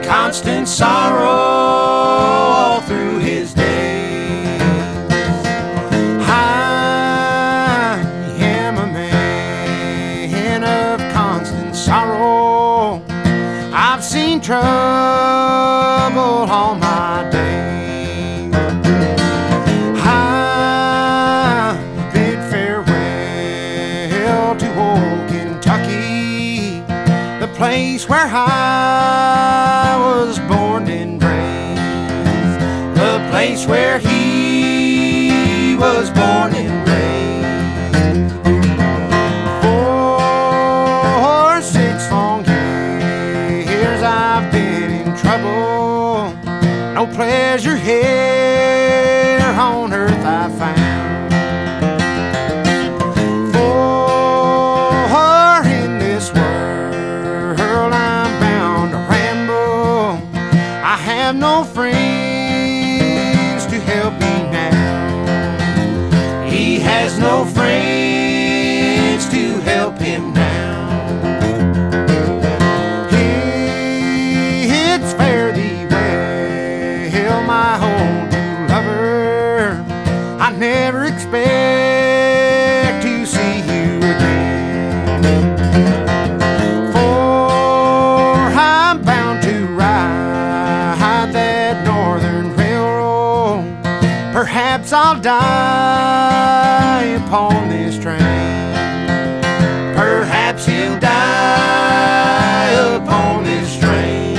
constant sorrow all through his days. I am a man of constant sorrow. I've seen trouble all my days. I bid farewell to old Kentucky, the place where I was born and raised, the place where he was born and raised. For 6 long years I've been in trouble, no pleasure here on earth I found. For in this world I'm bound to ramble, I have no friends to help me now. He has no friends to help him now. It's fare thee well, my old true lover. I never expect to see you again, for I'm bound to ride that northern railroad. Perhaps I'll die upon this train. Perhaps he'll die upon this train.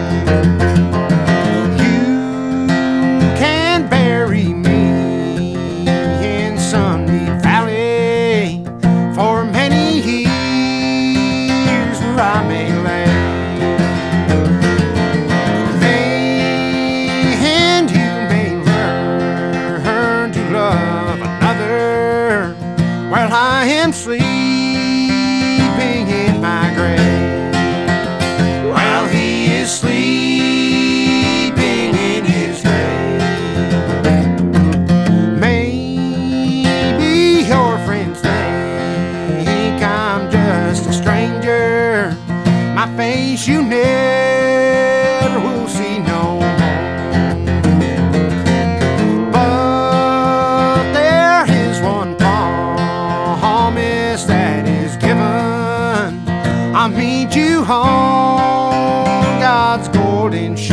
You can bury me in Sunny Valley for many years where I may lay. And you may learn to love another while I am sleeping in my grave, while he is sleeping in his grave. Maybe your friends think I'm just a stranger, my face you never will see no more. But there is one promise that is given, I'll meet you on God's golden shore.